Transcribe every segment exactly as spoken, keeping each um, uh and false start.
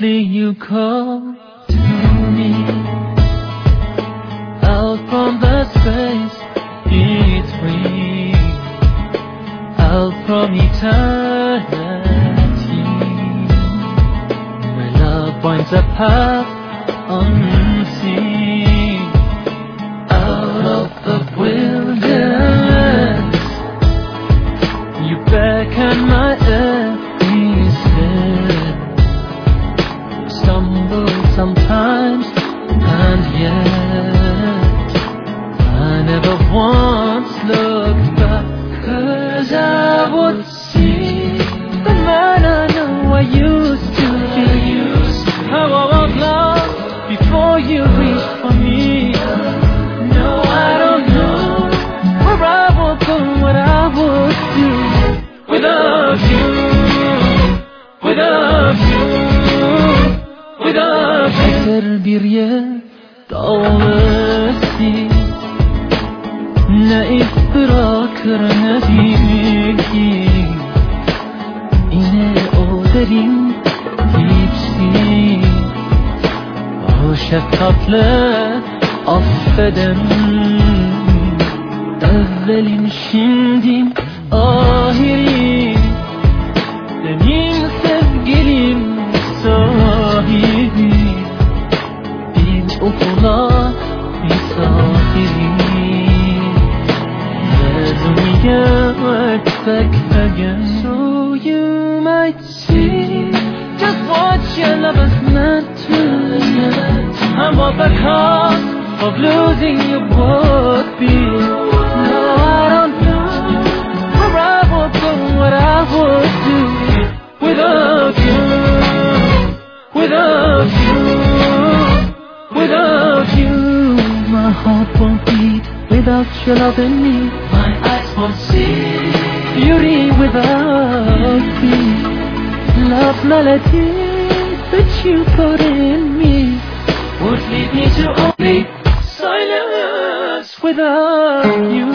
Softly you call to me, out from the space between, out from eternity, where love points a path unseen, out of the wilderness. You beckon my every step, stumble sometimes, and yet I never once looked back, 'cause I would see the man I know I used to be, how I was lost before you reached for me. No, I don't know where I would go, what I would do without you, without you, without you. Eğer bir yer dağılırsa ne iz bırakır ne bilgi, yine o derin dipsin. O şefkatle affeden, evvelin şimdim ahirim, benim sevgilim sahibi, bir okula misafirim. There's only yet back again, so you might see just what your love is meant to be, and what the cost of losing you would be. No, I don't know where I would go, what I would do without you, without you, without you. My heart won't beat without your love in me. My eyes won't see beauty without me. Love melody that you put in me would lead me to only silence without you.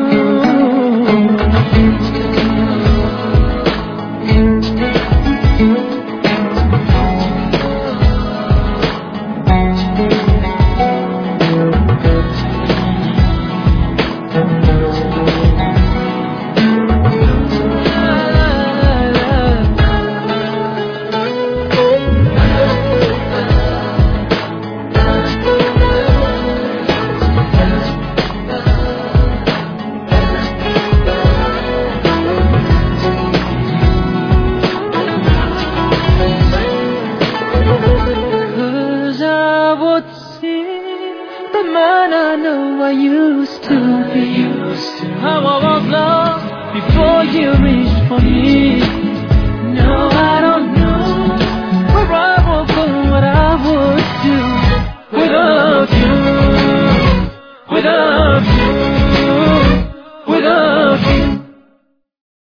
I know I used to be, how I was lost before you reached for me.